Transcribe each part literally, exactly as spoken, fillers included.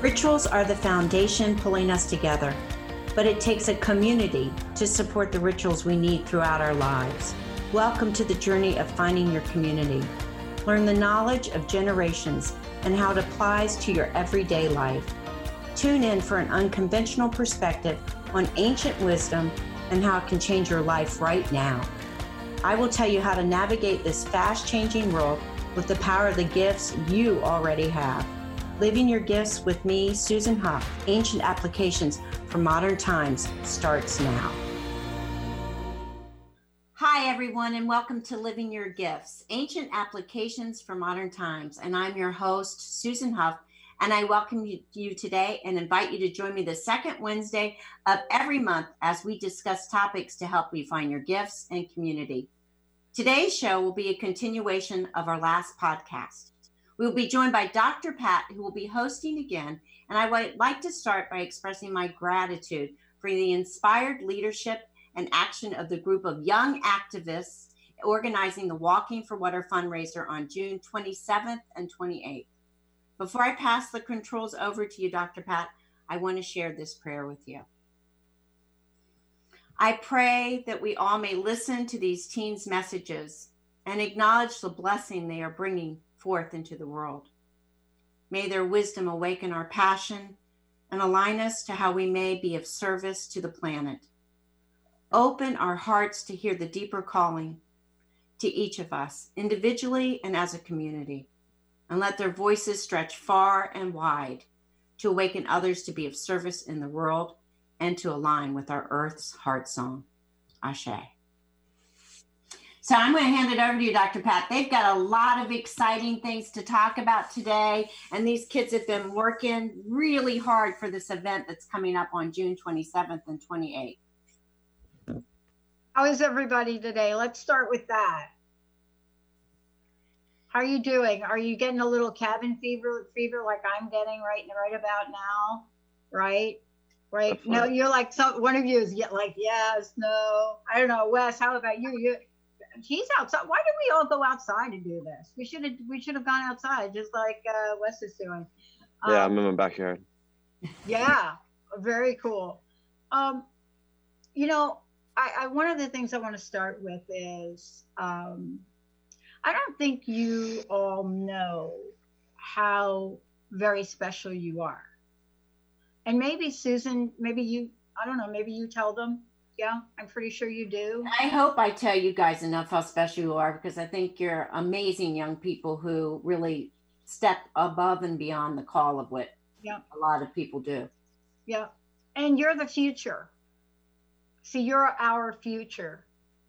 Rituals are the foundation pulling us together, but it takes a community to support the rituals we need throughout our lives. Welcome to the journey of finding your community. Learn the knowledge of generations and how it applies to your everyday life. Tune in for an unconventional perspective on ancient wisdom and how it can change your life right now. I will tell you how to navigate this fast-changing world with the power of the gifts you already have. Living Your Gifts with me, Susan Huff, Ancient Applications for Modern Times, starts now. Hi, everyone, and welcome to Living Your Gifts, Ancient Applications for Modern Times. And I'm your host, Susan Huff, and I welcome you today and invite you to join me the second Wednesday of every month as we discuss topics to help you find your gifts and community. Today's show will be a continuation of our last podcast. We will be joined by Doctor Pat, who will be hosting again, and I would like to start by expressing my gratitude for the inspired leadership and action of the group of young activists organizing the Walking for Water fundraiser on June twenty-seventh and twenty-eighth. Before I pass the controls over to you, Doctor Pat, I want to share this prayer with you. I pray that we all may listen to these teens' messages and acknowledge the blessing they are bringing forth into the world. May their wisdom awaken our passion and align us to how we may be of service to the planet. Open our hearts to hear the deeper calling to each of us, individually and as a community, and let their voices stretch far and wide to awaken others to be of service in the world and to align with our Earth's heart song. Ashe. So I'm going to hand it over to you, Doctor Pat. They've got a lot of exciting things to talk about today, and these kids have been working really hard for this event that's coming up on June twenty-seventh and twenty-eighth. How is everybody today? Let's start with that. How are you doing? Are you getting a little cabin fever, fever like I'm getting right, right about now? Right? Right? No, you're like, some, one of you is like, yes, no. I don't know, Wes, how about you? You He's outside. Why did we all go outside and do this? We should have we should have gone outside, just like uh, Wes is doing. Um, yeah, I'm in my backyard. Yeah, very cool. Um, you know, I, I one of the things I want to start with is um, I don't think you all know how very special you are. And maybe Susan, maybe you, I don't know, maybe you tell them. Yeah, I'm pretty sure you do. I hope I tell you guys enough how special you are, because I think you're amazing young people who really step above and beyond the call of what yeah. a lot of people do. Yeah, and you're the future. See, you're our future.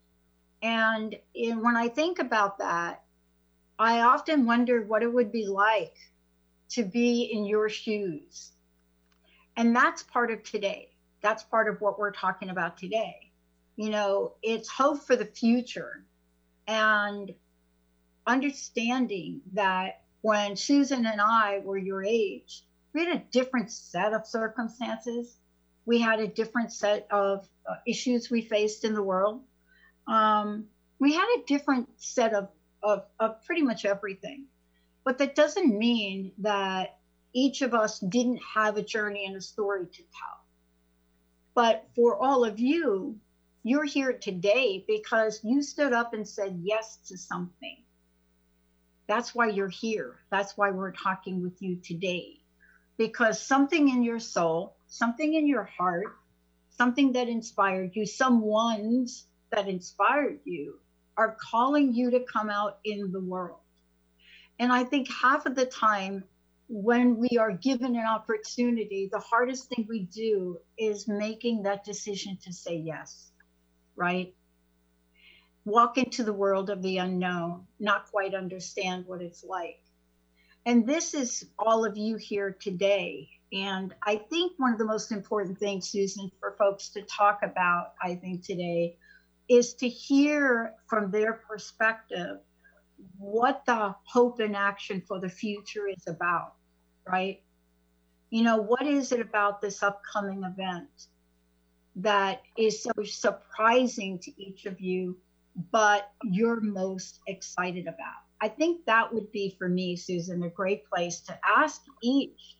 And in, when I think about that, I often wonder what it would be like to be in your shoes. And that's part of today. That's part of what we're talking about today. You know, it's hope for the future and understanding that when Susan and I were your age, we had a different set of circumstances. We had a different set of uh, issues we faced in the world. Um, we had a different set of, of, of pretty much everything. But that doesn't mean that each of us didn't have a journey and a story to tell. But for all of you, you're here today because you stood up and said yes to something. That's why you're here. That's why we're talking with you today. Because something in your soul, something in your heart, something that inspired you, some ones that inspired you are calling you to come out in the world. And I think half of the time, when we are given an opportunity, the hardest thing we do is making that decision to say yes, right? Walk into the world of the unknown, not quite understand what it's like. And this is all of you here today. And I think one of the most important things, Susan, for folks to talk about, I think today, is to hear from their perspective what the hope and action for the future is about, right? You know, what is it about this upcoming event that is so surprising to each of you, but you're most excited about? I think that would be, for me, Susan, a great place to ask each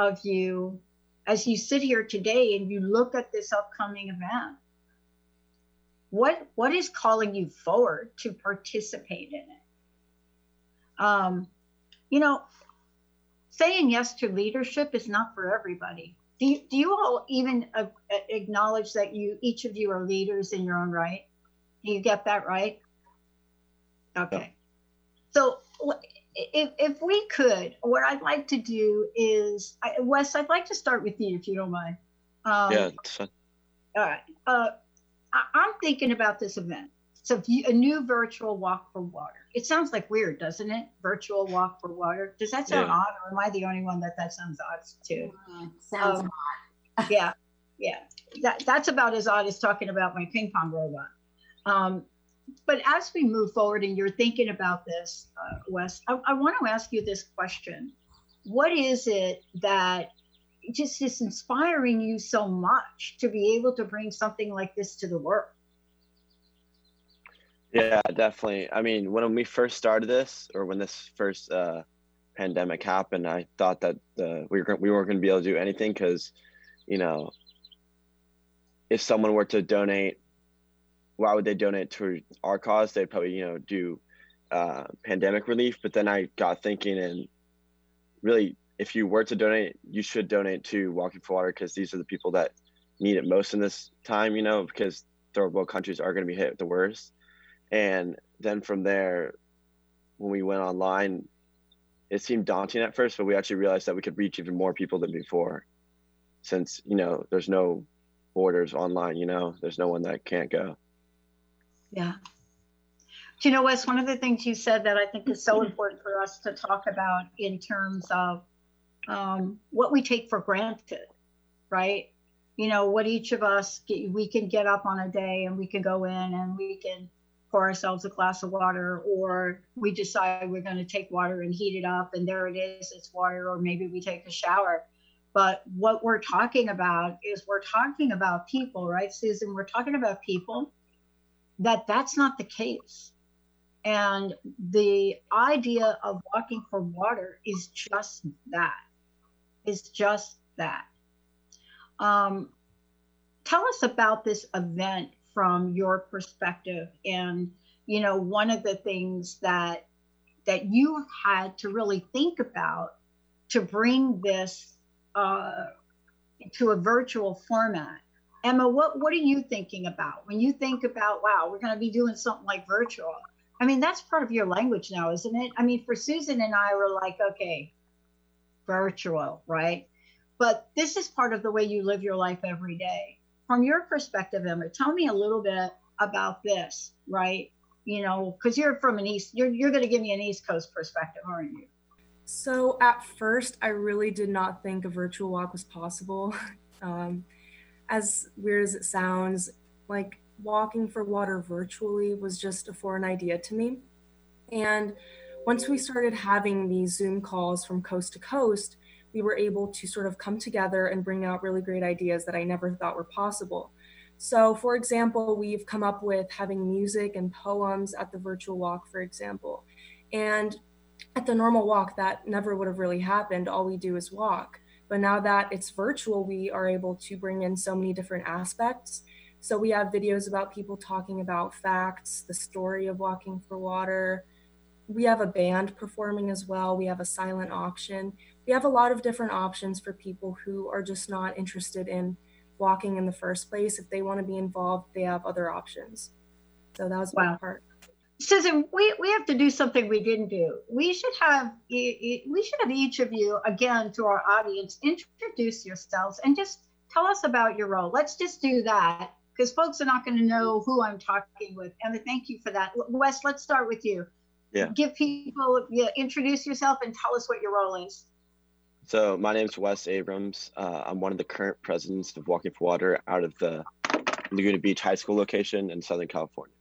of you as you sit here today and you look at this upcoming event? What what is calling you forward to participate in it? Um, you know, saying yes to leadership is not for everybody. Do you, do you all even uh, acknowledge that you each of you are leaders in your own right? Do you get that right? Okay. So if, if we could, what I'd like to do is, I, Wes, I'd like to start with you if you don't mind. Um, yeah, it's fine. All right. Uh, I, I'm thinking about this event. So if you, a new virtual walk for water. It sounds like weird, doesn't it? Virtual walk for water. Does that sound Yeah. odd, or am I the only one that that sounds odd to? Mm, sounds Um, odd. yeah, yeah. That that's about as odd as talking about my ping pong robot. Um, but as we move forward, and you're thinking about this, uh, Wes, I, I want to ask you this question: what is it that just is inspiring you so much to be able to bring something like this to the world? Yeah, definitely. I mean, when we first started this, or when this first uh, pandemic happened, I thought that the, we were we weren't going to be able to do anything because, you know, if someone were to donate, why would they donate to our cause? They'd probably, you know, do uh, pandemic relief. But then I got thinking, and really, if you were to donate, you should donate to Walking for Water, because these are the people that need it most in this time, you know, because third world countries are going to be hit the worst. And then from there, when we went online, it seemed daunting at first, but we actually realized that we could reach even more people than before, since, you know, there's no borders online, you know, there's no one that can't go. Yeah. Do you know, Wes, one of the things you said that I think is so important for us to talk about in terms of um, what we take for granted, right? You know, what each of us, get, we can get up on a day and we can go in and we can pour ourselves a glass of water, or we decide we're going to take water and heat it up and there it is, it's water, or maybe we take a shower. But what we're talking about is we're talking about people, right, Susan? We're talking about people that that's not the case. And the idea of Walking for Water is just that, is just that. Um, tell us about this event from your perspective. And, you know, one of the things that that you had to really think about to bring this uh, to a virtual format. Emma, what, what are you thinking about when you think about, wow, we're going to be doing something like virtual? I mean, that's part of your language now, isn't it? I mean, for Susan and I, were like, okay, virtual, right? But this is part of the way you live your life every day. From your perspective, Emma, tell me a little bit about this, right? You know, because you're from an East, you're, you're going to give me an East Coast perspective, aren't you? So at first, I really did not think a virtual walk was possible. Um, as weird as it sounds, like Walking for Water virtually was just a foreign idea to me. And once we started having these Zoom calls from coast to coast, we were able to sort of come together and bring out really great ideas that I never thought were possible. So for example, we've come up with having music and poems at the virtual walk, for example. And at the normal walk, that never would have really happened. All we do is walk. But now that it's virtual, we are able to bring in so many different aspects. So we have videos about people talking about facts, the story of Walking for Water. We have a band performing as well. We have a silent auction. We have a lot of different options for people who are just not interested in walking in the first place. If they want to be involved, they have other options. So that was wow. my part. Susan, we, we have to do something we didn't do. We should have we should have each of you, again, to our audience, introduce yourselves and just tell us about your role. Let's just do that, because folks are not going to know who I'm talking with. Emma, thank you for that. Wes, let's start with you. Yeah. Give people, yeah, introduce yourself and tell us what your role is. So my name's Wes Abrams. Uh, I'm one of the current presidents of Walking for Water out of the Laguna Beach High School location in Southern California.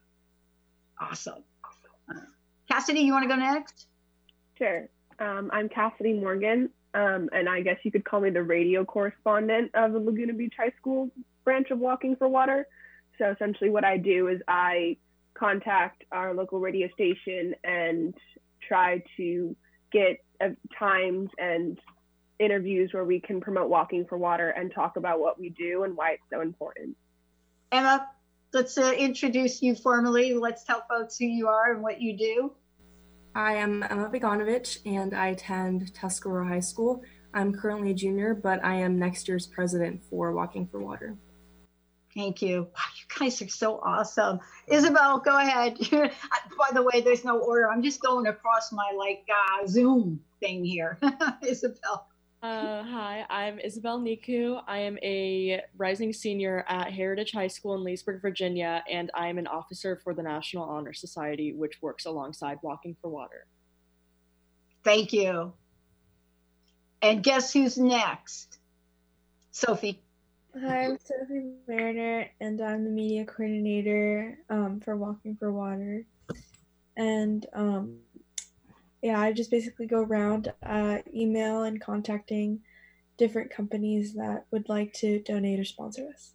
Awesome. Uh, Cassidy, you want to go next? Sure. Um, I'm Cassidy Morgan, um, and I guess you could call me the radio correspondent of the Laguna Beach High School branch of Walking for Water. So essentially what I do is I contact our local radio station and try to get uh, times and interviews where we can promote Walking for Water and talk about what we do and why it's so important. Emma, let's uh, introduce you formally. Let's tell folks who you are and what you do. I am Emma Begonovich, and I attend Tuscarora High School. I'm currently a junior, but I am next year's president for Walking for Water. Thank you. Wow, you guys are so awesome. Isabel, go ahead. By the way, there's no order. I'm just going across my like uh, Zoom thing here. Isabel. Uh, hi, I'm Isabel Niku. I am a rising senior at Heritage High School in Leesburg, Virginia, and I am an officer for the National Honor Society, which works alongside Walking for Water. Thank you. And guess who's next? Sophie. Hi, I'm Sophie Mariner, and I'm the media coordinator um, for Walking for Water. And um, yeah, I just basically go around uh, email and contacting different companies that would like to donate or sponsor us.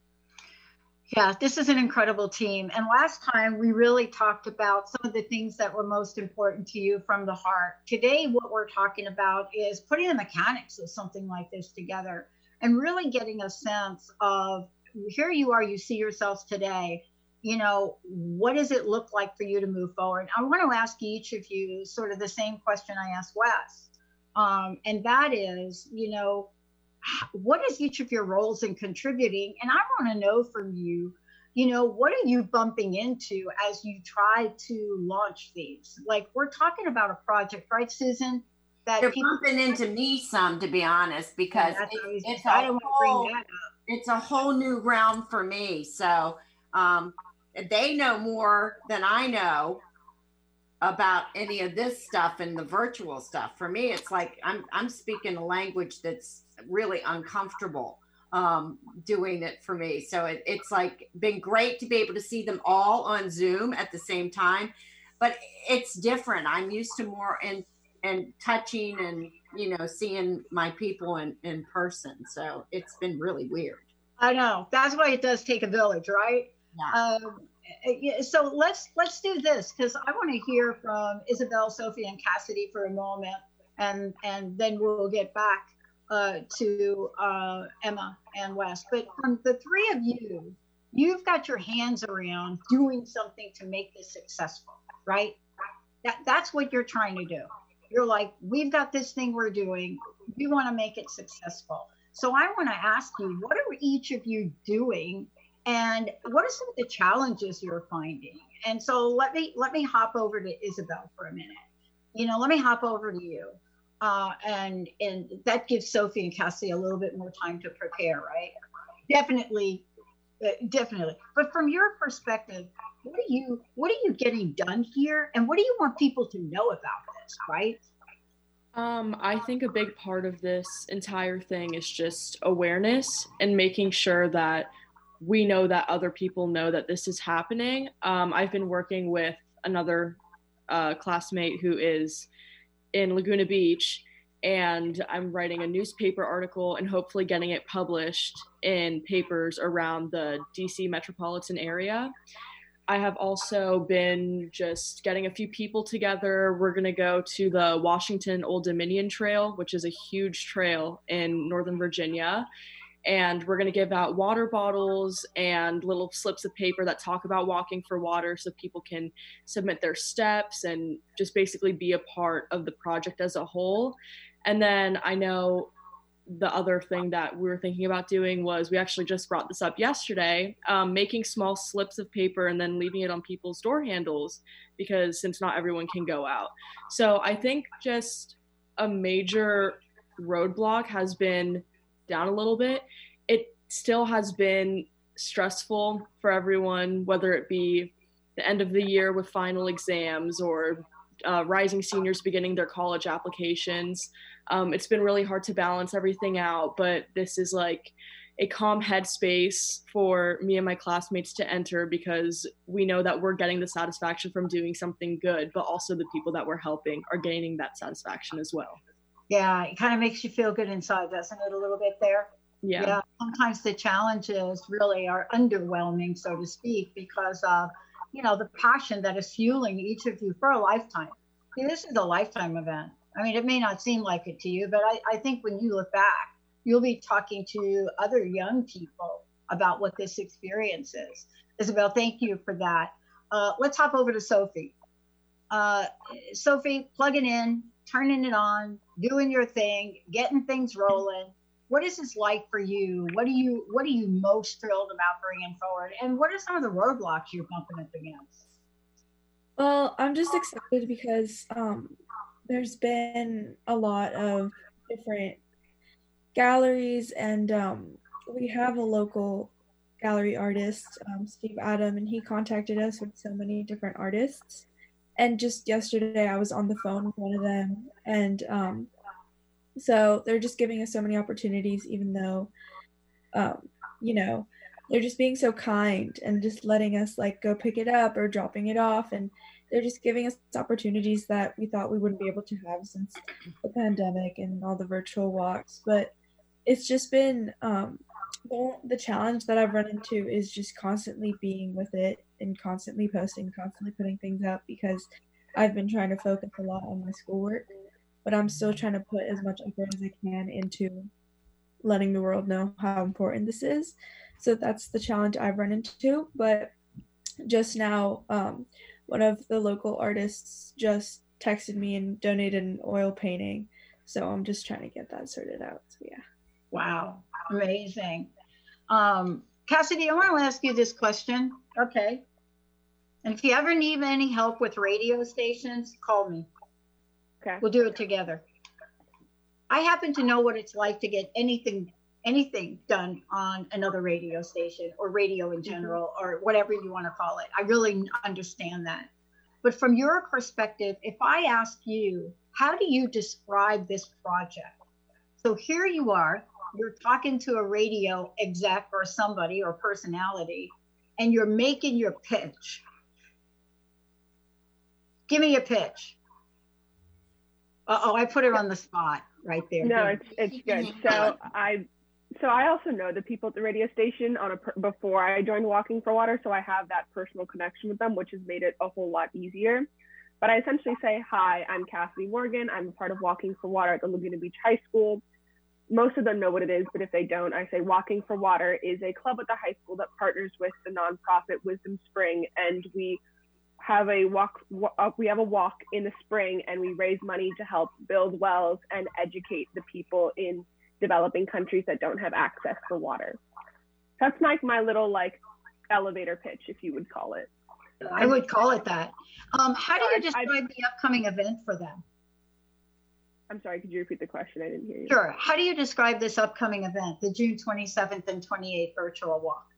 Yeah, this is an incredible team. And last time we really talked about some of the things that were most important to you from the heart. Today, what we're talking about is putting the mechanics of something like this together and really getting a sense of, here you are, you see yourselves today, you know, what does it look like for you to move forward? I want to ask each of you sort of the same question I asked Wes. Um, and that is, you know, what is each of your roles in contributing? And I want to know from you, you know, what are you bumping into as you try to launch these? Like, we're talking about a project, right, Susan? That They're people, bumping into me some, to be honest, because Yeah, it, it's, I a don't want to whole, bring that up. it's a whole new realm for me. So um, they know more than I know about any of this stuff and the virtual stuff. For me, it's like I'm I'm speaking a language that's really uncomfortable um, doing it for me. So it, it's like been great to be able to see them all on Zoom at the same time, but it's different. I'm used to more in and touching and, you know, seeing my people in, in person. So it's been really weird. I know. That's why it does take a village, right? Yeah. Um, yeah, so let's let's do this, because I want to hear from Isabel, Sophie, and Cassidy for a moment, and and then we'll get back uh, to uh, Emma and Wes. But from the three of you, you've got your hands around doing something to make this successful, right? That that's what you're trying to do. You're like, we've got this thing we're doing. We want to make it successful. So I want to ask you, what are each of you doing? And what are some of the challenges you're finding? And so let me let me hop over to Isabel for a minute. You know, let me hop over to you. Uh, and and that gives Sophie and Cassie a little bit more time to prepare, right? Definitely, uh, definitely. But from your perspective, what are you what are you getting done here? And what do you want people to know about this, right? Um, I think a big part of this entire thing is just awareness and making sure that we know that other people know that this is happening. Um, I've been working with another uh, classmate who is in Laguna Beach, and I'm writing a newspaper article and hopefully getting it published in papers around the D C metropolitan area. I have also been just getting a few people together. We're going to go to the Washington Old Dominion Trail, which is a huge trail in Northern Virginia. And we're going to give out water bottles and little slips of paper that talk about Walking for Water so people can submit their steps and just basically be a part of the project as a whole. And then I know the other thing that we were thinking about doing was, we actually just brought this up yesterday, um, making small slips of paper and then leaving it on people's door handles, because since not everyone can go out. So I think just a major roadblock has been down a little bit. It still has been stressful for everyone, whether it be the end of the year with final exams or uh, rising seniors beginning their college applications. Um, it's been really hard to balance everything out, but this is like a calm headspace for me and my classmates to enter, because we know that we're getting the satisfaction from doing something good, but also the people that we're helping are gaining that satisfaction as well. Yeah, it kind of makes you feel good inside, doesn't it, a little bit there? Yeah. Yeah, sometimes the challenges really are underwhelming, so to speak, because of, you know, the passion that is fueling each of you for a lifetime. See, this is a lifetime event. I mean, it may not seem like it to you, but I, I think when you look back, you'll be talking to other young people about what this experience is. Isabel, thank you for that. Uh, let's hop over to Sophie. Uh, Sophie, plugging in, turning it on, doing your thing, getting things rolling. What is this like for you? What are you What are you most thrilled about bringing forward? And what are some of the roadblocks you're bumping up against? Well, I'm just excited because um, there's been a lot of different galleries, and um, we have a local gallery artist, um, Steve Adam, and he contacted us with so many different artists. And just yesterday, I was on the phone with one of them, and um, so they're just giving us so many opportunities, even though, um, you know, they're just being so kind and just letting us like go pick it up or dropping it off, and they're just giving us opportunities that we thought we wouldn't be able to have since the pandemic and all the virtual walks. But it's just been um, the, the challenge that I've run into is just constantly being with it and constantly posting, constantly putting things up, because I've been trying to focus a lot on my schoolwork, but I'm still trying to put as much effort as I can into letting the world know how important this is. So that's the challenge I've run into. But just now, um, one of the local artists just texted me and donated an oil painting. So I'm just trying to get that sorted out. So yeah. Wow, amazing. Um, Cassidy, I want to ask you this question. Okay. And if you ever need any help with radio stations, call me. Okay. We'll do it together. I happen to know what it's like to get anything anything done on another radio station or radio in general, mm-hmm. or whatever you want to call it. I really understand that. But from your perspective, if I ask you, how do you describe this project? So here you are, you're talking to a radio exec or somebody or personality, and you're making your pitch. Give me a pitch. Uh-oh, I put it on the spot right there. No, it's it's good. So I so I also know the people at the radio station on a before I joined Walking for Water, so I have that personal connection with them, which has made it a whole lot easier. But I essentially say, hi, I'm Cassidy Morgan. I'm a part of Walking for Water at the Laguna Beach High School. Most of them know what it is, but if they don't, I say Walking for Water is a club at the high school that partners with the nonprofit Wisdom Spring, and we have a walk, we have a walk in the spring, and we raise money to help build wells and educate the people in developing countries that don't have access to water. That's like my little like elevator pitch, if you would call it. I would call it that. Um, how do you describe I, the upcoming event for them? I'm sorry, could you repeat the question? I didn't hear you. Sure. How do you describe this upcoming event, the June twenty-seventh and twenty-eighth virtual walk?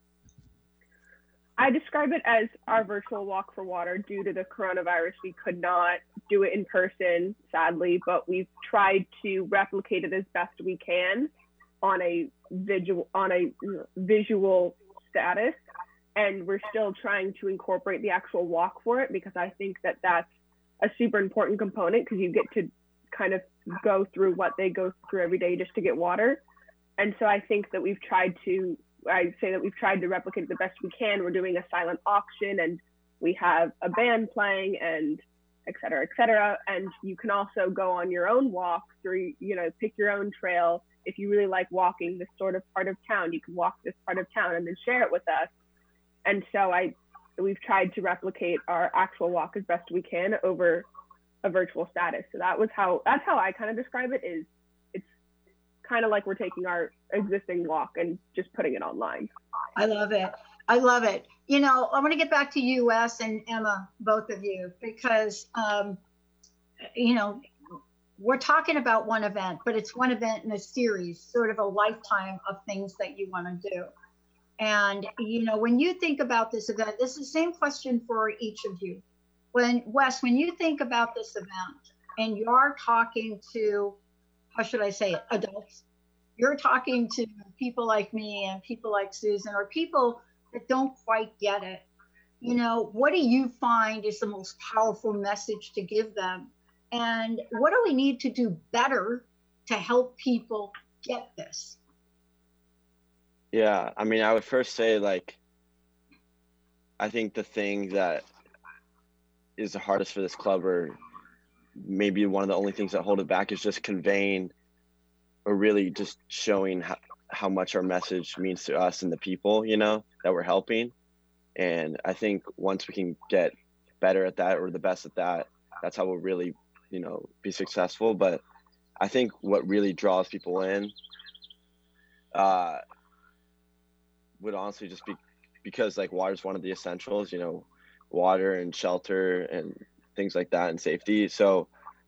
I describe it as our virtual walk for water. Due to the coronavirus, we could not do it in person, sadly, but we've tried to replicate it as best we can on a visual on a visual status, and we're still trying to incorporate the actual walk for it, because I think that that's a super important component, because you get to kind of go through what they go through every day just to get water. And so I think that we've tried to I say that we've tried to replicate it the best we can. We're doing a silent auction, and we have a band playing, and et cetera, et cetera. And you can also go on your own walk through, you know, pick your own trail. If you really like walking this sort of part of town, you can walk this part of town and then share it with us. And so I, we've tried to replicate our actual walk as best we can over a virtual status. So that was how, that's how I kind of describe it, is it's kind of like we're taking our existing walk and just putting it online. I love it. I love it. You know, I want to get back to you, Wes and Emma, both of you, because, um, you know, we're talking about one event, but it's one event in a series, sort of a lifetime of things that you want to do. And, you know, when you think about this event, this is the same question for each of you. When, Wes, when you think about this event and you're talking to, how should I say it, adults, you're talking to people like me and people like Susan, or people that don't quite get it, you know, what do you find is the most powerful message to give them? And what do we need to do better to help people get this? Yeah, I mean, I would first say, like, I think the thing that is the hardest for this club, or maybe one of the only things that hold it back is just conveying, or really just showing how, how much our message means to us and the people, you know, that we're helping. And I think once we can get better at that, or the best at that, that's how we'll really, you know, be successful. But I think what really draws people in uh, would honestly just be because like water is one of the essentials, you know, water and shelter and things like that, and safety. So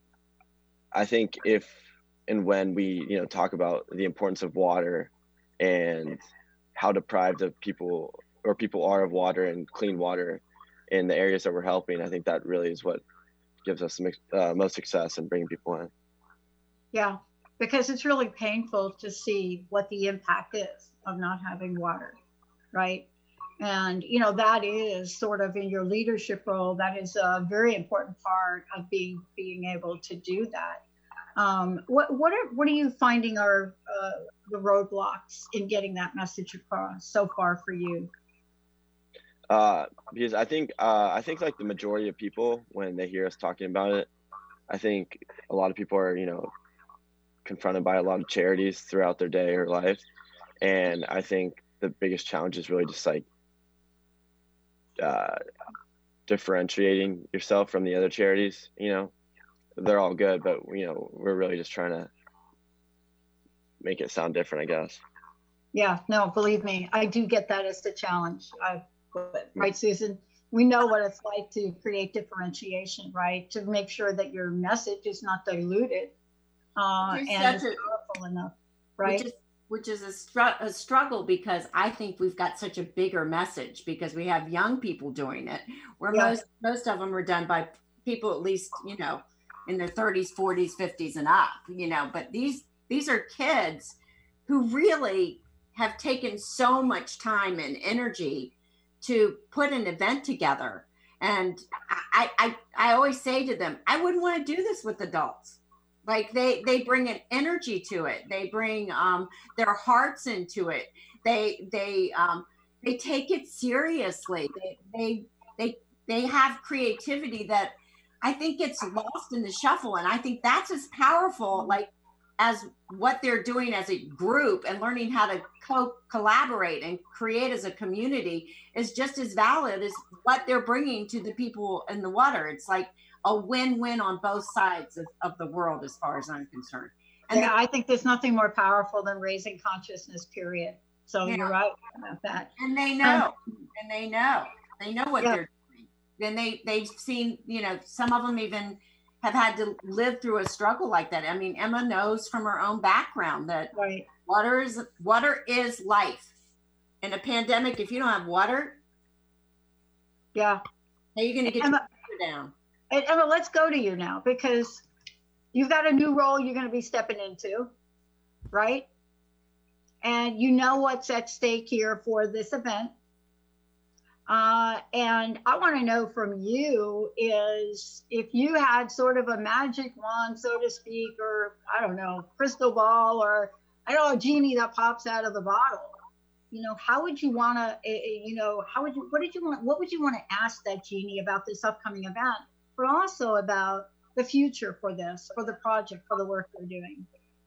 I think if and when we, you know, talk about the importance of water and how deprived of people or people are of water and clean water in the areas that we're helping, I think that really is what gives us uh, most success in bringing people in. Yeah, because it's really painful to see what the impact is of not having water, right? And, you know, that is sort of in your leadership role, that is a very important part of being being able to do that. Um, what what are what are you finding are uh, the roadblocks in getting that message across so far for you? Uh, because I think uh, I think like the majority of people, when they hear us talking about it, I think a lot of people are, you know, confronted by a lot of charities throughout their day or life, and I think the biggest challenge is really just like uh, differentiating yourself from the other charities. You know, they're all good, but you know, we're really just trying to make it sound different, I guess. Yeah, no, believe me, I do get that as the challenge. I, right, Susan? We know what it's like to create differentiation, right? To make sure that your message is not diluted uh, and is powerful enough, right? Which is, which is a, str- a struggle, because I think we've got such a bigger message because we have young people doing it, where yeah. most most of them are done by people at least, you know, in their thirties, forties, fifties and up, you know, but these these are kids who really have taken so much time and energy to put an event together. And I, I, I always say to them, I wouldn't want to do this with adults. Like they, they bring an energy to it. They bring um, their hearts into it. They, they, um, they take it seriously. They, they, they, they have creativity that I think gets lost in the shuffle. And I think that's as powerful, like, as what they're doing as a group, and learning how to co collaborate and create as a community is just as valid as what they're bringing to the people in the water. It's like a win-win on both sides of, of the world, as far as I'm concerned. And yeah, the, I think there's nothing more powerful than raising consciousness, period. So yeah. You're right about that. And they know, um, and they know, they know what yeah. they're doing. And they, they've seen, you know, some of them even have had to live through a struggle like that. I mean, Emma knows from her own background that right. water is water is life. In a pandemic, if you don't have water, yeah, how are you going to get Emma, your down? And Emma, let's go to you now, because you've got a new role you're going to be stepping into, right? And you know what's at stake here for this event. Uh, and I want to know from you is if you had sort of a magic wand, so to speak, or I don't know, crystal ball, or I don't know, a genie that pops out of the bottle. You know, how would you want to, you know, how would you, what did you want, what would you want to ask that genie about this upcoming event, but also about the future for this, for the project, for the work they're doing?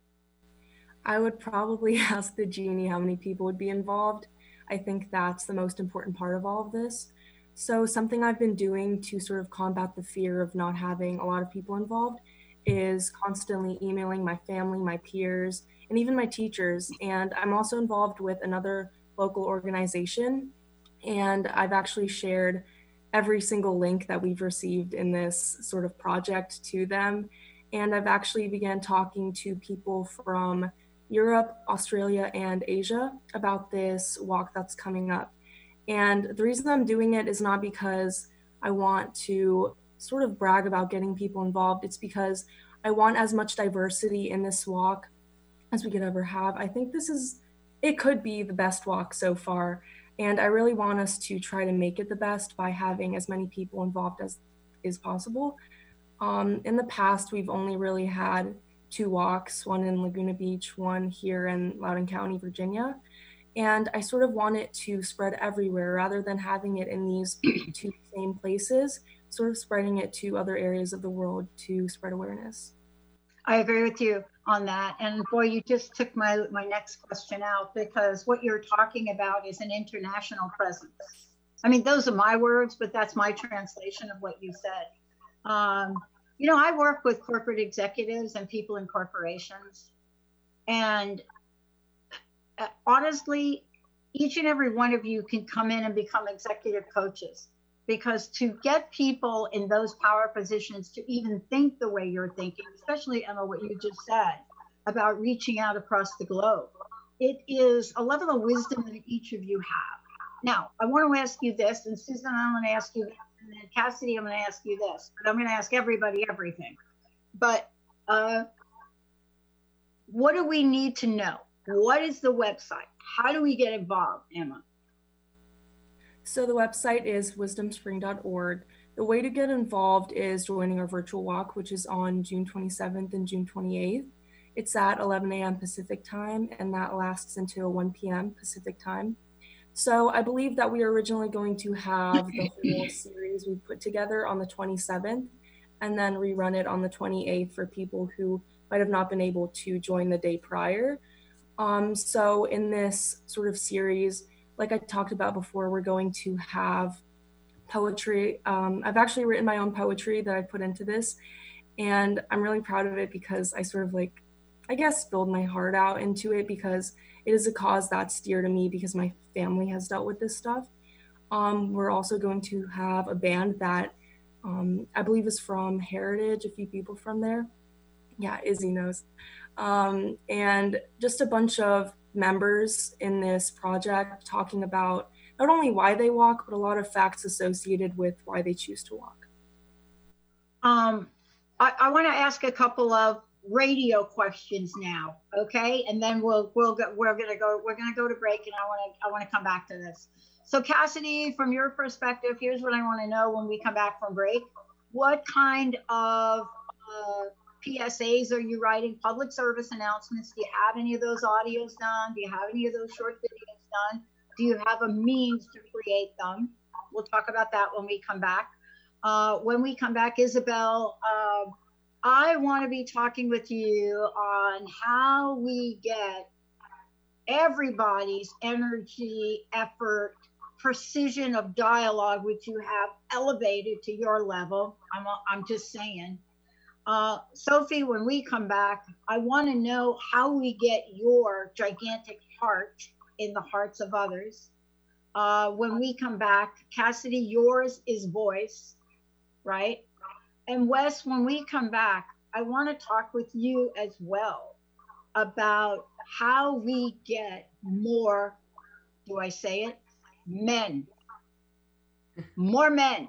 I would probably ask the genie how many people would be involved. I think that's the most important part of all of this. So something I've been doing to sort of combat the fear of not having a lot of people involved is constantly emailing my family, my peers, and even my teachers. And I'm also involved with another local organization. And I've actually shared every single link that we've received in this sort of project to them. And I've actually began talking to people from Europe, Australia, and Asia about this walk that's coming up. And the reason I'm doing it is not because I want to sort of brag about getting people involved. It's because I want as much diversity in this walk as we could ever have. I think this is, it could be the best walk so far. And I really want us to try to make it the best by having as many people involved as is possible. Um, in the past, we've only really had two walks, one in Laguna Beach, one here in Loudoun County, Virginia. And I sort of want it to spread everywhere rather than having it in these two same places, sort of spreading it to other areas of the world to spread awareness. I agree with you on that. And boy, you just took my, my next question out, because what you're talking about is an international presence. I mean, those are my words, but that's my translation of what you said. Um, you know, I work with corporate executives and people in corporations. And uh, honestly, each and every one of you can come in and become executive coaches, because to get people in those power positions to even think the way you're thinking, especially Emma, what you just said about reaching out across the globe, it is a level of wisdom that each of you have. Now, I want to ask you this, and Susan, I'm going to ask you this, and then Cassidy, I'm going to ask you this, but I'm going to ask everybody everything. But uh, what do we need to know? What is the website? How do we get involved, Emma? So the website is wisdom spring dot org. The way to get involved is joining our virtual walk, which is on June twenty-seventh and June twenty-eighth. It's at eleven a.m. Pacific time, and that lasts until one p.m. Pacific time. So I believe that we are originally going to have the whole series we put together on the twenty-seventh, and then rerun it on the twenty-eighth for people who might have not been able to join the day prior. Um, so in this sort of series, like I talked about before, we're going to have poetry. Um, I've actually written my own poetry that I put into this, and I'm really proud of it because I sort of like, I guess, spilled my heart out into it, because it is a cause that's dear to me because my family has dealt with this stuff. Um, we're also going to have a band that um, I believe is from Heritage, a few people from there. Yeah, Izzy knows. Um, and just a bunch of members in this project talking about not only why they walk, but a lot of facts associated with why they choose to walk. Um, I, I want to ask a couple of radio questions now, okay? And then we'll we'll go, we're gonna go we're gonna go to break, and I want to I want to come back to this. So Cassidy, from your perspective, here's what I want to know when we come back from break. What kind of uh, P S As are you writing? Public service announcements? Do you have any of those audios done? Do you have any of those short videos done? Do you have a means to create them? We'll talk about that when we come back. Uh, when we come back, Isabel, uh, I want to be talking with you on how we get everybody's energy, effort, precision of dialogue, which you have elevated to your level. I'm, I'm just saying. Uh, Sophie, when we come back, I want to know how we get your gigantic heart in the hearts of others. Uh, when we come back, Cassidy, yours is voice, right? And Wes, when we come back, I want to talk with you as well about how we get more, do I say it? Men. More men.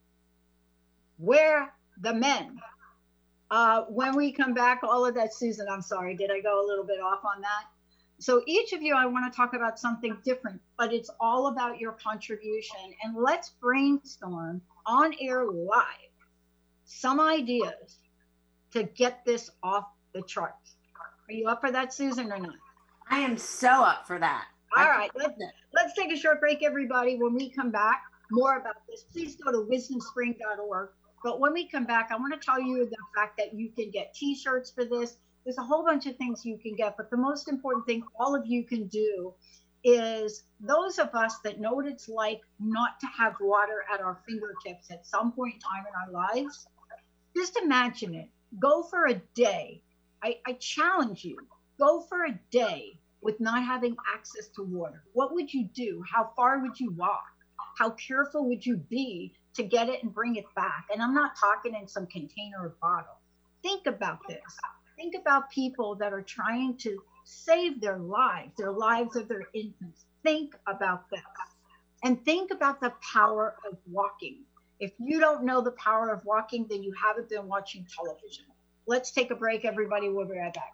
Where the men? Uh, when we come back, all of that, Susan, I'm sorry, did I go a little bit off on that? So each of you, I want to talk about something different, but it's all about your contribution. And let's brainstorm on air live some ideas to get this off the charts. Are you up for that, Susan, or not? I am so up for that. All right, let's, let's take a short break, everybody. When we come back, more about this, please go to wisdom spring dot org. But when we come back, I want to tell you the fact that you can get t-shirts for this. There's a whole bunch of things you can get, but the most important thing all of you can do is those of us that know what it's like not to have water at our fingertips at some point in time in our lives. Just imagine it. Go for a day. I, I challenge you, go for a day with not having access to water. What would you do? How far would you walk? How careful would you be to get it and bring it back? And I'm not talking in some container or bottle. Think about this. Think about people that are trying to save their lives, their lives of their infants. Think about this. And think about the power of walking. If you don't know the power of walking, then you haven't been watching television. Let's take a break, everybody. We'll be right back.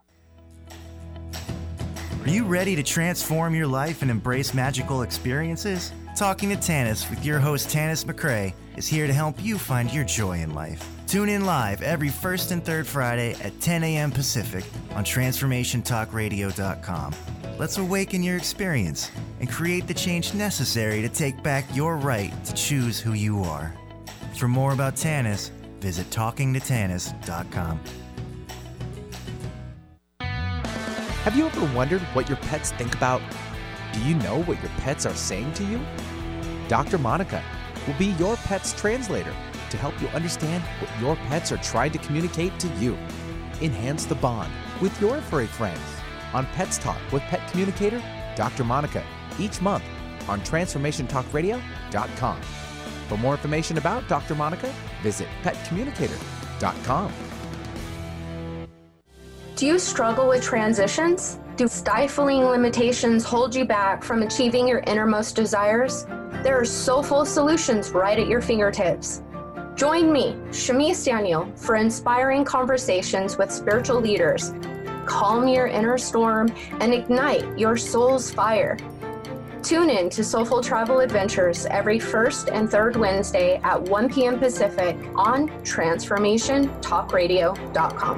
Are you ready to transform your life and embrace magical experiences? Talking to Tanis with your host Tanis McCrae is here to help you find your joy in life. Tune in live every first and third Friday at ten a.m. Pacific on transformation talk radio dot com. Let's awaken your experience and create the change necessary to take back your right to choose who you are. For more about Tanis, visit talking to tanis dot com. Have you ever wondered what your pets think about? Do you know what your pets are saying to you? Doctor Monica will be your pet's translator to help you understand what your pets are trying to communicate to you. Enhance the bond with your furry friends on Pets Talk with Pet Communicator Doctor Monica each month on transformation talk radio dot com. For more information about Doctor Monica, visit pet communicator dot com. Do you struggle with transitions? Do stifling limitations hold you back from achieving your innermost desires? There are soulful solutions right at your fingertips. Join me, Shamice Daniel, for inspiring conversations with spiritual leaders. Calm your inner storm and ignite your soul's fire. Tune in to Soulful Travel Adventures every first and third Wednesday at one p.m. Pacific on transformation talk radio dot com.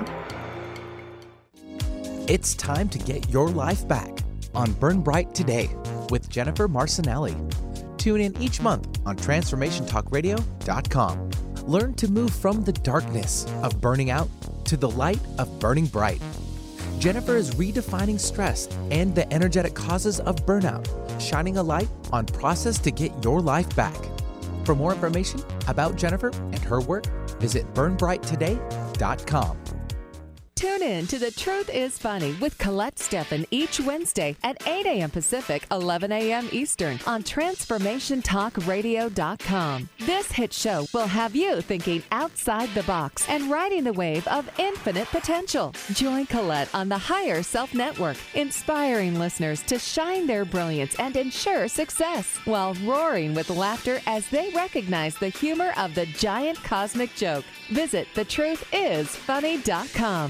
It's time to get your life back on Burn Bright Today with Jennifer Marcinelli. Tune in each month on transformation talk radio dot com. Learn to move from the darkness of burning out to the light of burning bright. Jennifer is redefining stress and the energetic causes of burnout, shining a light on process to get your life back. For more information about Jennifer and her work, visit burn bright today dot com. Tune in to The Truth is Funny with Colette Steffen each Wednesday at eight a.m. Pacific, eleven a.m. Eastern on transformation talk radio dot com. This hit show will have you thinking outside the box and riding the wave of infinite potential. Join Colette on the Higher Self Network, inspiring listeners to shine their brilliance and ensure success while roaring with laughter as they recognize the humor of the giant cosmic joke. Visit the truth is funny dot com.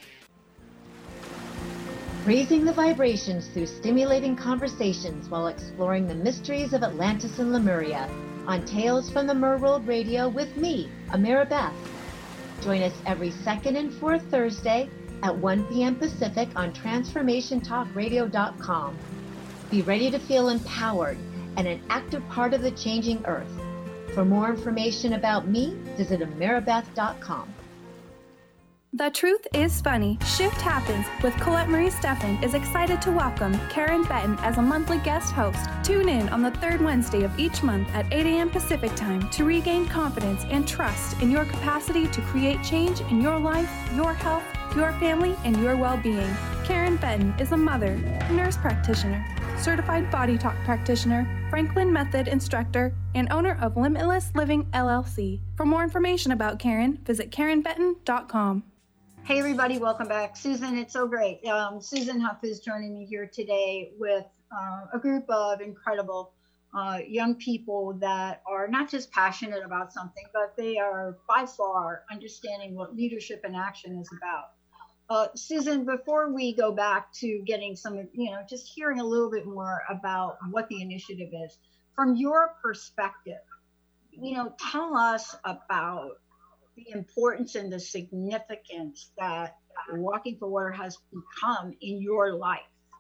Raising the vibrations through stimulating conversations while exploring the mysteries of Atlantis and Lemuria on Tales from the Merworld Radio with me, Amira Beth. Join us every second and fourth Thursday at one p.m. Pacific on transformation talk radio dot com. Be ready to feel empowered and an active part of the changing earth. For more information about me, visit amira beth dot com. The Truth is Funny. Shift Happens with Colette Marie Steffen is excited to welcome Karen Benton as a monthly guest host. Tune in on the third Wednesday of each month at eight a.m. Pacific time to regain confidence and trust in your capacity to create change in your life, your health, your family, and your well-being. Karen Benton is a mother, nurse practitioner, certified body talk practitioner, Franklin Method instructor, and owner of Limitless Living L L C. For more information about Karen, visit karen benton dot com. Hey everybody, welcome back. Susan, it's so great. Um, Susan Huff is joining me here today with uh, a group of incredible uh, young people that are not just passionate about something, but they are by far understanding what leadership in action is about. Uh, Susan, before we go back to getting some, you know, just hearing a little bit more about what the initiative is, from your perspective, you know, tell us about the importance and the significance that Walking for Water has become in your life.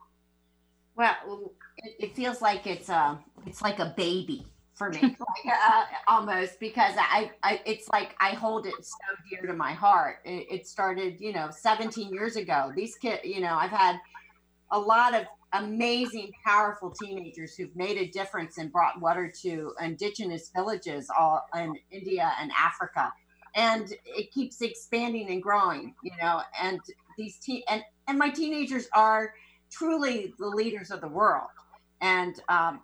Well, it, it feels like it's a, it's like a baby for me, like, uh, almost, because I, I, it's like I hold it so dear to my heart. It, it started, you know, seventeen years ago. These kids, you know, I've had a lot of amazing, powerful teenagers who've made a difference and brought water to indigenous villages all in India and Africa. And it keeps expanding and growing, you know, and these teen and, and my teenagers are truly the leaders of the world. And um,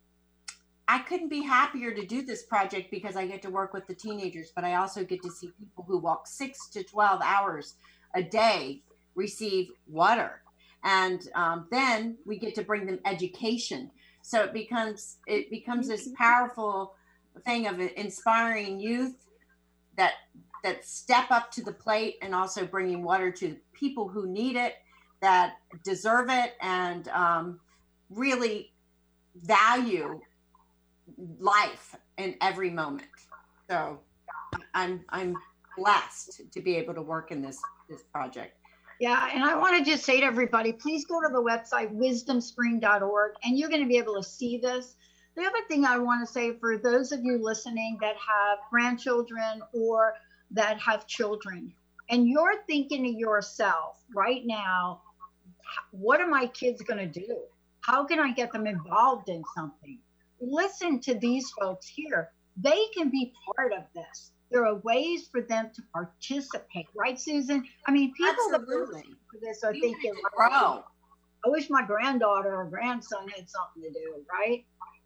I couldn't be happier to do this project because I get to work with the teenagers, but I also get to see people who walk six to twelve hours a day receive water. And um, then we get to bring them education. So it becomes, it becomes this powerful thing of inspiring youth that that step up to the plate and also bringing water to people who need it, that deserve it, and um, really value life in every moment. So I'm I'm blessed to be able to work in this this project. Yeah, and I want to just say to everybody, please go to the website wisdom spring dot org, and you're going to be able to see this. The other thing I want to say for those of you listening that have grandchildren or that have children, and you're thinking to yourself right now, what are my kids going to do? How can I get them involved in something? Listen to these folks here. They can be part of this. There are ways for them to participate, right, Susan? I mean, people Absolutely. that listen to this are You thinking, need to grow. I wish my granddaughter or grandson had something to do, right?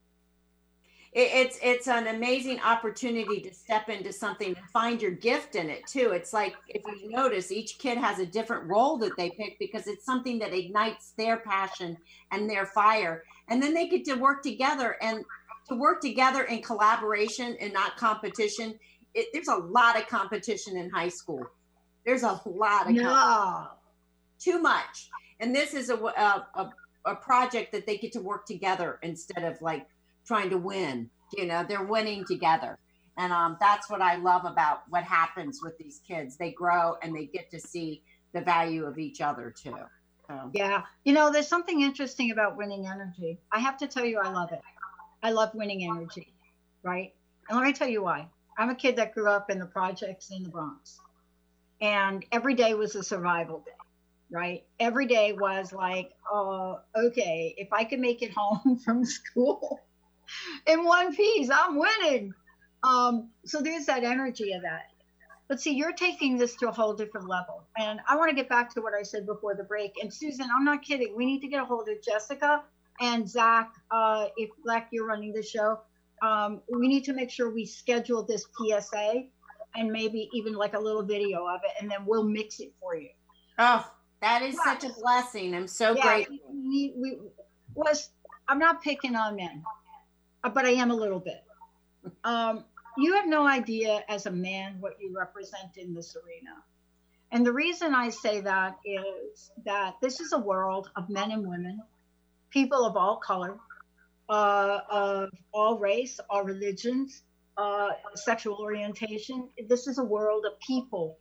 It, it's it's an amazing opportunity to step into something and find your gift in it too. It's like, if you notice, each kid has a different role that they pick because it's something that ignites their passion and their fire. And then they get to work together, and to work together in collaboration and not competition. It, there's a lot of competition in high school. There's a lot of Yeah. competition. Too much. And this is a, a, a, a project that they get to work together instead of like trying to win. You know, they're winning together. And um, that's what I love about what happens with these kids. They grow and they get to see the value of each other too. So. Yeah. You know, there's something interesting about winning energy. I have to tell you, I love it. I love winning energy, right? And let me tell you why. I'm a kid that grew up in the projects in the Bronx. And every day was a survival day, right? Every day was like, oh, okay, if I can make it home from school in one piece, I'm winning. Um, so there's that energy of that. But see, you're taking this to a whole different level. And I want to get back to what I said before the break. And Susan, I'm not kidding. We need to get a hold of Jessica and Zach. Uh, if Zach, you're running the show, um, we need to make sure we schedule this P S A and maybe even like a little video of it, and then we'll mix it for you. Oh, that is yeah. such a blessing. I'm so yeah, grateful. We, we, was, I'm not picking on men, but I am a little bit. Um, you have no idea as a man what you represent in this arena. And the reason I say that is that this is a world of men and women, people of all color, uh, of all race, all religions, uh, sexual orientation. This is a world of people.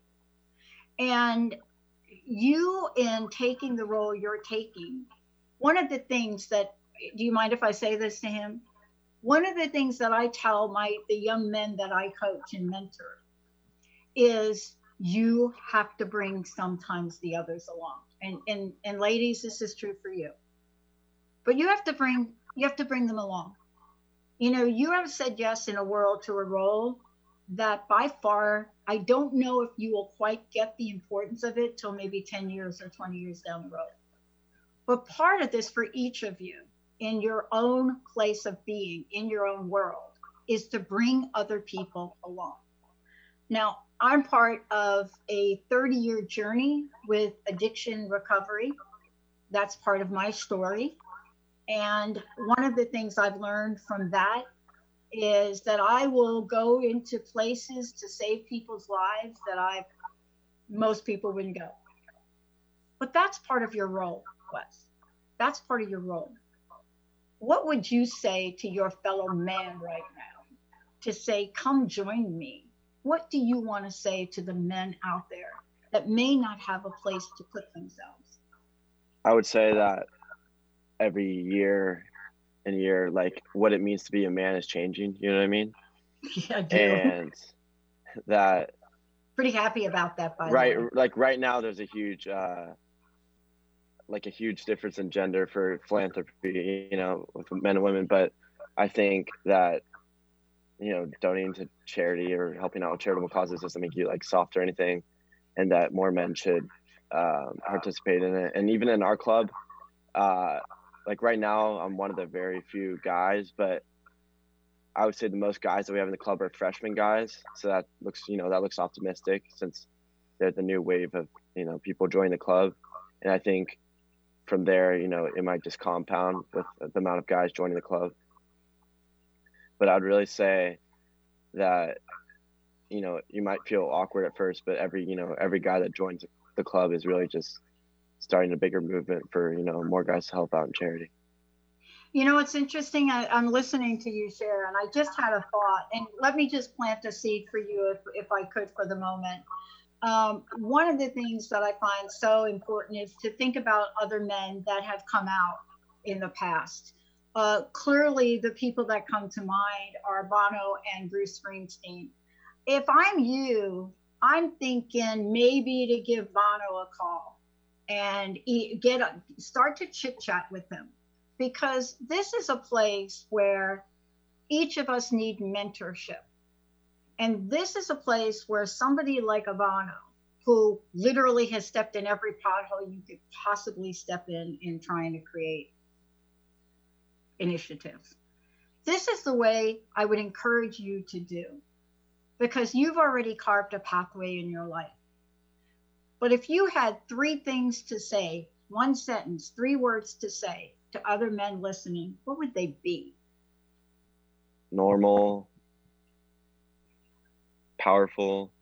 And you, in taking the role you're taking, one of the things that, do you mind if I say this to him? One of the things that I tell my the young men that I coach and mentor is you have to bring sometimes the others along. And and and ladies, this is true for you. But you have to bring you have to bring them along. You know, you have said yes in a world to a role that by far, I don't know if you will quite get the importance of it till maybe ten years or twenty years down the road. But part of this for each of you in your own place of being, in your own world, is to bring other people along. Now, I'm part of a thirty-year journey with addiction recovery. That's part of my story. And one of the things I've learned from that is that I will go into places to save people's lives that I most people wouldn't go. But that's part of your role, Wes. That's part of your role. What would you say to your fellow man right now to say, come join me? What do you want to say to the men out there that may not have a place to put themselves? I would say that every year and year, like what it means to be a man is changing. You know what I mean? Yeah, I do. And that. Pretty happy about that, by right, the way. Like right now, there's a huge, uh, like a huge difference in gender for philanthropy, you know, with men and women. But I think that, you know, donating to charity or helping out with charitable causes doesn't make you like soft or anything, and that more men should um, participate in it. And even in our club, uh, like right now, I'm one of the very few guys, but I would say the most guys that we have in the club are freshman guys. So that looks, you know, that looks optimistic since they're the new wave of, you know, people joining the club. And I think from there, you know, it might just compound with the amount of guys joining the club. But I'd really say that, you know, you might feel awkward at first, but every, you know, every guy that joins the club is really just starting a bigger movement for, you know, more guys to help out in charity. You know, it's interesting. I, I'm listening to you, Sharon. I just had a thought, and let me just plant a seed for you if, if I could for the moment. Um, one of the things that I find so important is to think about other men that have come out in the past. Uh, clearly, the people that come to mind are Bono and Bruce Springsteen. If I'm you, I'm thinking maybe to give Bono a call and get a, start to chit chat with him, because this is a place where each of us need mentorship. And this is a place where somebody like a Bono, who literally has stepped in every pothole you could possibly step in in trying to create initiatives. This is the way I would encourage you to do, because you've already carved a pathway in your life. But if you had three things to say, one sentence, three words to say to other men listening, what would they be? Normal, powerful,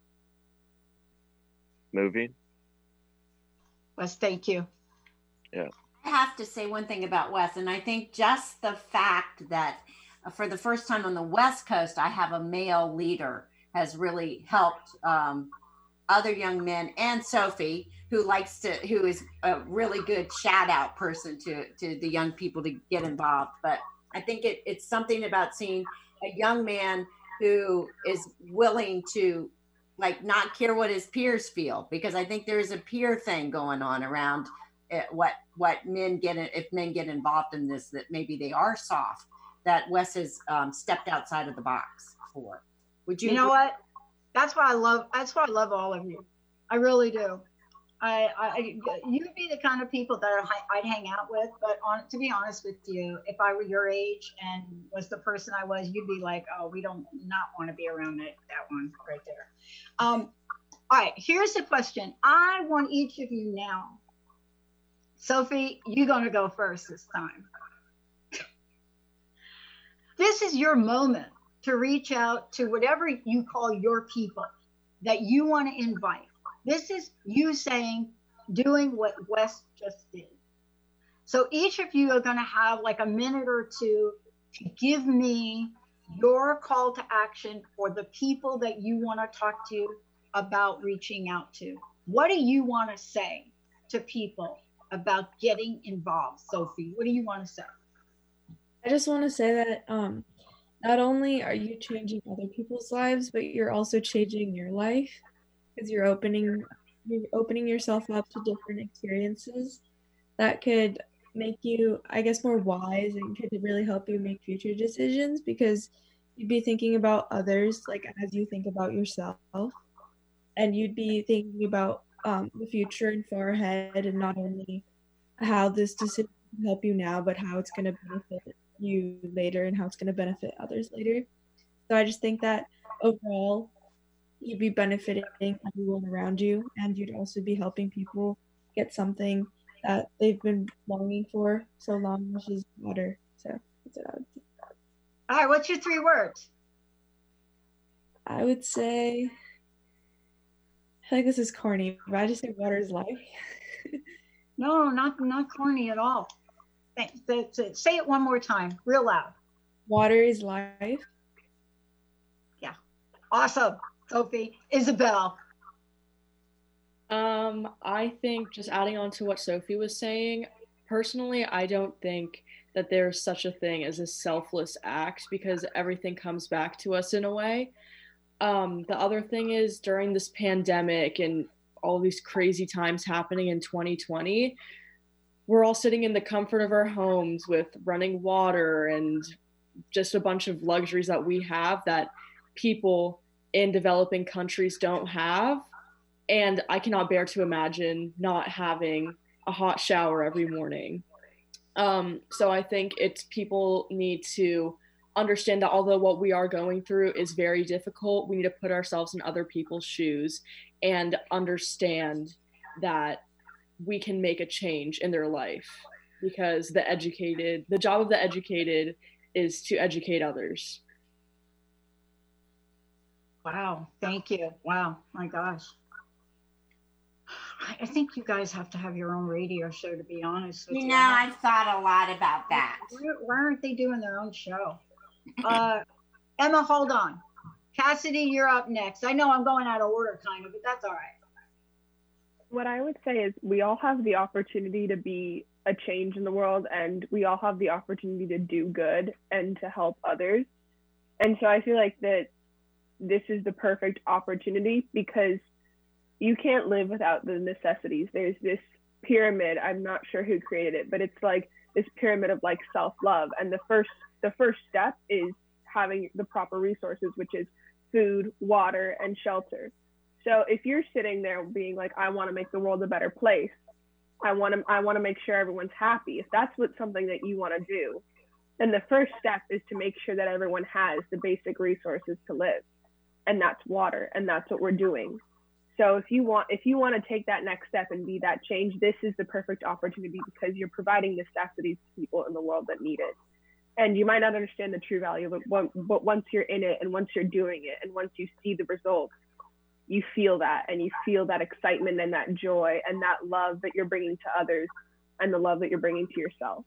moving. Wes, thank you. Yeah. I have to say one thing about Wes, and I think just the fact that uh, for the first time on the West Coast, I have a male leader has really helped um, other young men, and Sophie, who likes to, who is a really good shout out person to, to the young people to get involved. But I think it, it's something about seeing a young man who is willing to like not care what his peers feel, because I think there's a peer thing going on around it, what what men get in, if men get involved in this, that maybe they are soft, that Wes has um, stepped outside of the box for. Would you? You know what? That's why I love. That's why I love all of you. I really do. I, I you'd be the kind of people that I'd hang out with. But on, to be honest with you, if I were your age and was the person I was, you'd be like, oh, we don't not want to be around that that one right there. Um, all right. Here's the question. I want each of you now. Sophie, you're going to go first this time. This is your moment to reach out to whatever you call your people that you want to invite. This is you saying, doing what Wes just did. So each of you are going to have like a minute or two to give me your call to action for the people that you want to talk to about reaching out to. What do you want to say to people about getting involved? Sophie, what do you want to say? I just want to say that um, not only are you changing other people's lives, but you're also changing your life, because you're opening you're opening yourself up to different experiences that could make you, I guess, more wise and could really help you make future decisions, because you'd be thinking about others like as you think about yourself, and you'd be thinking about um, the future and far ahead, and not only how this decision can help you now, but how it's going to benefit you later and how it's going to benefit others later. So I just think that overall, you'd be benefiting everyone around you, and you'd also be helping people get something that they've been longing for so long, which is water. So that's what I would say. All right, what's your three words? I would say, I feel like this is corny, but I just say water is life. No, not not corny at all. That's it. Say it one more time, real loud. Water is life. Yeah, awesome. Sophie, Isabel. Um, I think just adding on to what Sophie was saying, personally, I don't think that there's such a thing as a selfless act, because everything comes back to us in a way. Um, the other thing is, during this pandemic and all these crazy times happening in twenty twenty, we're all sitting in the comfort of our homes with running water and just a bunch of luxuries that we have that people in developing countries don't have. And I cannot bear to imagine not having a hot shower every morning. Um, so I think it's people need to understand that although what we are going through is very difficult, we need to put ourselves in other people's shoes and understand that we can make a change in their life, because the educated, the job of the educated is to educate others. Wow, thank you. Wow, my gosh. I think you guys have to have your own radio show, to be honest with you. You know, I've thought a lot about that. Why, why aren't they doing their own show? Uh, Emma, hold on. Cassidy, you're up next. I know I'm going out of order kind of, but that's all right. What I would say is we all have the opportunity to be a change in the world, and we all have the opportunity to do good and to help others. And so I feel like that this is the perfect opportunity, because you can't live without the necessities. There's this pyramid, I'm not sure who created it, but it's like this pyramid of like self-love. And the first the first step is having the proper resources, which is food, water, and shelter. So if you're sitting there being like, I want to make the world a better place, I want to I want to make sure everyone's happy. If that's what something that you want to do, then the first step is to make sure that everyone has the basic resources to live. And that's water, and that's what we're doing. So if you want if you want to take that next step and be that change, this is the perfect opportunity, because you're providing necessities to people in the world that need it. And you might not understand the true value of it, but once you're in it and once you're doing it and once you see the results, you feel that, and you feel that excitement and that joy and that love that you're bringing to others and the love that you're bringing to yourself.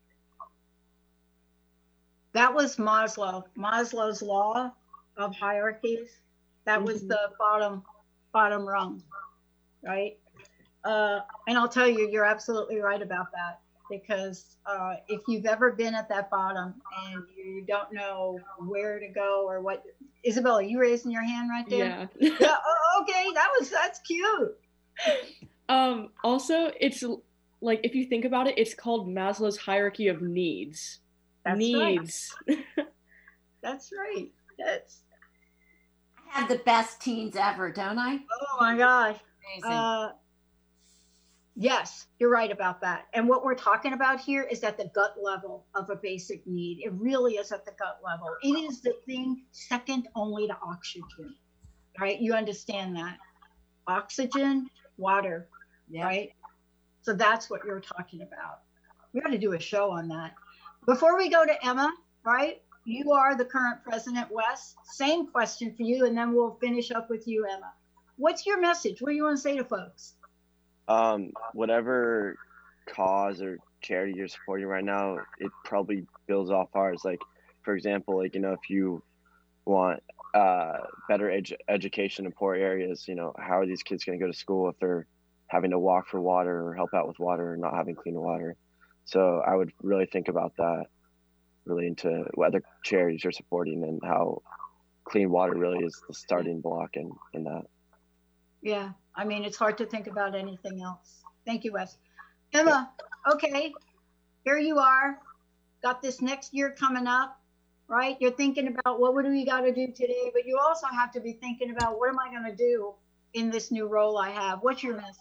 That was Maslow, Maslow's law of hierarchies. That mm-hmm. was the bottom, bottom rung, right? Uh, and I'll tell you, you're absolutely right about that, because uh, if you've ever been at that bottom and you don't know where to go or what, Isabel, are you raising your hand right there? Yeah. Yeah. Oh, okay. That was, that's cute. Um, also, it's like, if you think about it, it's called Maslow's hierarchy of needs. That's needs. Right. That's right. That's. I have the best teens ever, don't I? Oh my gosh. Amazing. Uh, yes, you're right about that. And what we're talking about here is at the gut level of a basic need. It really is at the gut level. It is the thing second only to oxygen, right? You understand that. Oxygen, water, yeah. Right? So that's what you're talking about. We got to do a show on that. Before we go to Emma, right? You are the current president, Wes. Same question for you, and then we'll finish up with you, Emma. What's your message? What do you want to say to folks? Um, whatever cause or charity you're supporting right now, it probably builds off ours. Like, for example, like, you know, if you want uh, better ed- education in poor areas, you know, how are these kids going to go to school if they're having to walk for water or help out with water or not having clean water? So I would really think about that, really into what other charities you're supporting and how clean water really is the starting block in, in that. Yeah, I mean, it's hard to think about anything else. Thank you, Wes. Emma, okay, here you are. Got this next year coming up, right? You're thinking about what, what do we got to do today? But you also have to be thinking about what am I going to do in this new role I have? What's your message?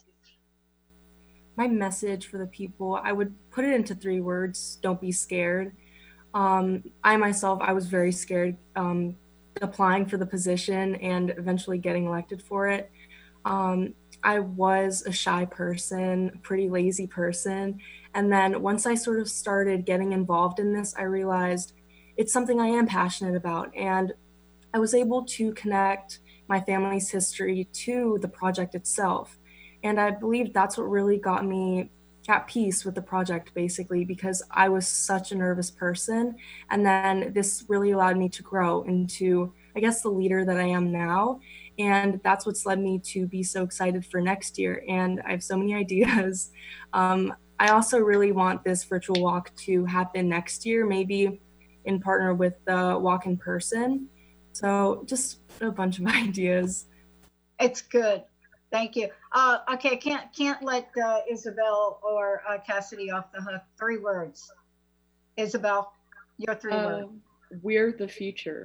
My message for the people, I would put it into three words: don't be scared. Um, I myself, I was very scared um, applying for the position and eventually getting elected for it. Um, I was a shy person, a pretty lazy person. And then once I sort of started getting involved in this, I realized it's something I am passionate about. And I was able to connect my family's history to the project itself. And I believe that's what really got me at peace with the project, basically, because I was such a nervous person. And then this really allowed me to grow into, I guess, the leader that I am now. And that's what's led me to be so excited for next year. And I have so many ideas. Um, I also really want this virtual walk to happen next year, maybe in partner with the Walk in Person. So just a bunch of ideas. It's good. Thank you. Uh, okay, can't can't let uh, Isabel or uh, Cassidy off the hook. Three words. Isabel, your three uh, words. We're the future.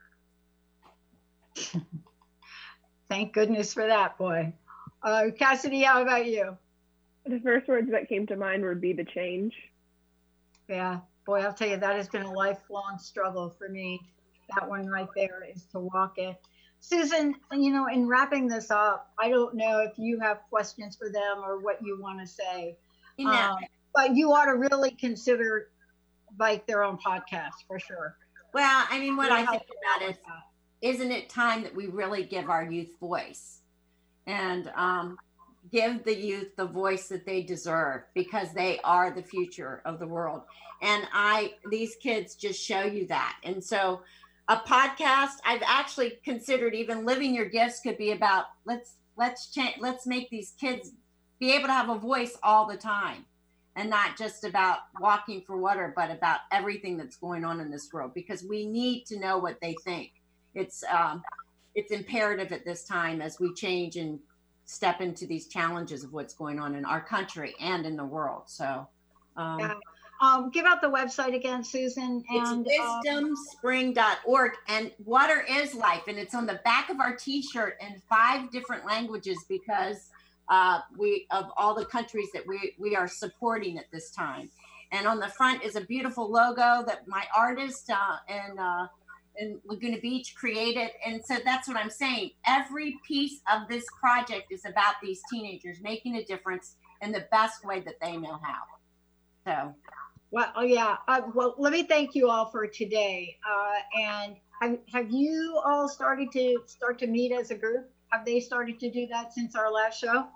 Thank goodness for that, boy. Uh, Cassidy, how about you? The first words that came to mind were be the change. Yeah, boy, I'll tell you, that has been a lifelong struggle for me. That one right there is to walk it. Susan, you know, in wrapping this up, I don't know if you have questions for them or what you want to say, You know, um, but you ought to really consider like their own podcast for sure. well, I mean, what Really I think help them out about with is, that. isn't it time that we really give our youth voice and um, give the youth the voice that they deserve, because they are the future of the world. And I, these kids just show you that. And so a podcast, I've actually considered even Living Your Gifts could be about, let's, let's change, let's make these kids be able to have a voice all the time, and not just about walking for water, but about everything that's going on in this world, because we need to know what they think. It's um, it's imperative at this time as we change and step into these challenges of what's going on in our country and in the world. So um, yeah. um, give out the website again, Susan. And, it's wisdom spring dot org, and water is life, and it's on the back of our t-shirt in five different languages because uh, we of all the countries that we, we are supporting at this time. And on the front is a beautiful logo that my artist uh, and uh, in Laguna Beach created. And so that's what I'm saying. Every piece of this project is about these teenagers making a difference in the best way that they know how. So. Well, oh yeah. Uh, well, let me thank you all for today. Uh, and have, have you all started to start to meet as a group? Have they started to do that since our last show?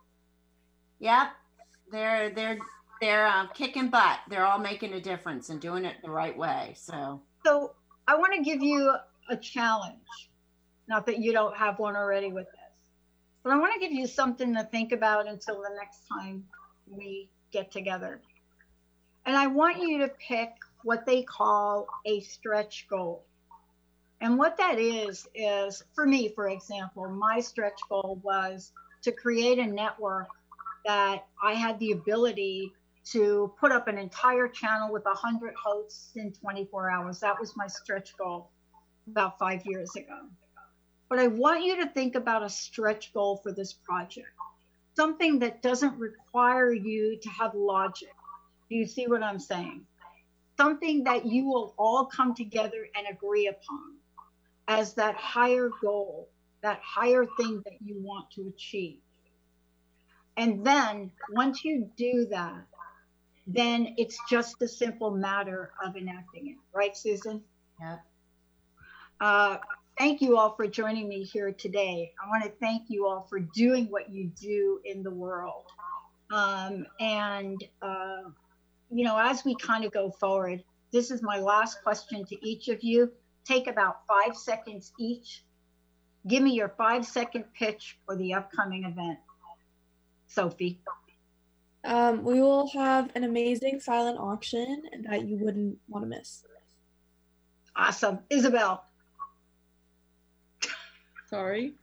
Yep. They're, they're, they're uh, kicking butt. They're all making a difference and doing it the right way. So. So, I want to give you a challenge, not that you don't have one already with this, but I want to give you something to think about until the next time we get together. And I want you to pick what they call a stretch goal. And what that is, is for me, for example, my stretch goal was to create a network that I had the ability to put up an entire channel with one hundred hosts in twenty-four hours. That was my stretch goal about five years ago. But I want you to think about a stretch goal for this project, something that doesn't require you to have logic. Do you see what I'm saying? Something that you will all come together and agree upon as that higher goal, that higher thing that you want to achieve. And then once you do that, then it's just a simple matter of enacting it. Right, Susan? Yeah. Uh, thank you all for joining me here today. I want to thank you all for doing what you do in the world. Um, and, uh, you know, as we kind of go forward, this is my last question to each of you. Take about five seconds each. Give me your five second pitch for the upcoming event. Sophie. Um, we will have an amazing silent auction that you wouldn't want to miss. Awesome. Isabel. Sorry.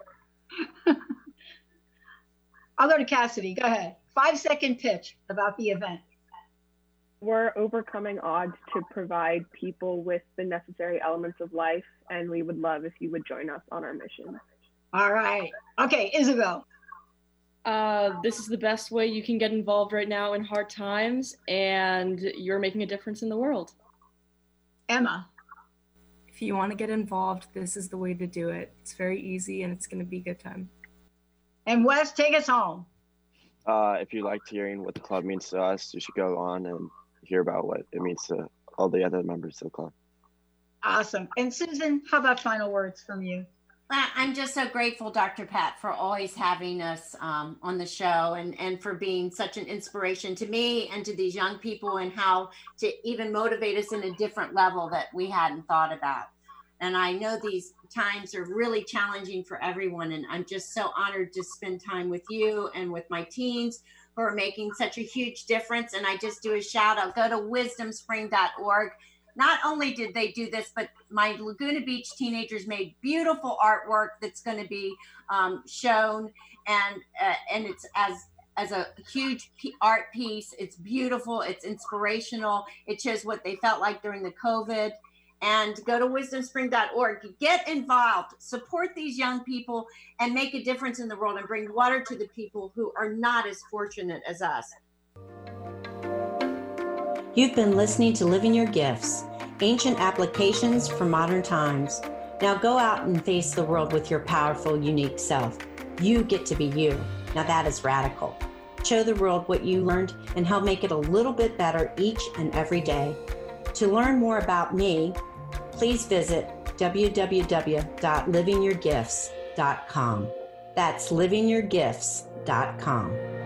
I'll go to Cassidy. Go ahead. Five second pitch about the event. We're overcoming odds to provide people with the necessary elements of life, and we would love if you would join us on our mission. All right. Okay, Isabel. Uh, this is the best way you can get involved right now in hard times, and you're making a difference in the world. Emma. If you want to get involved, this is the way to do it. It's very easy, and it's going to be a good time. And Wes, take us home. Uh, if you liked hearing what the club means to us, you should go on and hear about what it means to all the other members of the club. Awesome. And Susan, how about final words from you? I'm just so grateful, Doctor Pat, for always having us um, on the show and, and for being such an inspiration to me and to these young people, and how to even motivate us in a different level that we hadn't thought about. And I know these times are really challenging for everyone, and I'm just so honored to spend time with you and with my teens who are making such a huge difference. And I just do a shout out, go to wisdom spring dot org. Not only did they do this, but my Laguna Beach teenagers made beautiful artwork that's going to be um, shown, and uh, and it's as as a huge p- art piece. It's beautiful. It's inspirational. It shows what they felt like during the COVID. And go to wisdom spring dot org. Get involved. Support these young people and make a difference in the world and bring water to the people who are not as fortunate as us. You've been listening to Living Your Gifts, ancient applications for modern times. Now go out and face the world with your powerful, unique self. You get to be you. Now that is radical. Show the world what you learned and help make it a little bit better each and every day. To learn more about me, please visit w w w dot living your gifts dot com. That's living your gifts dot com.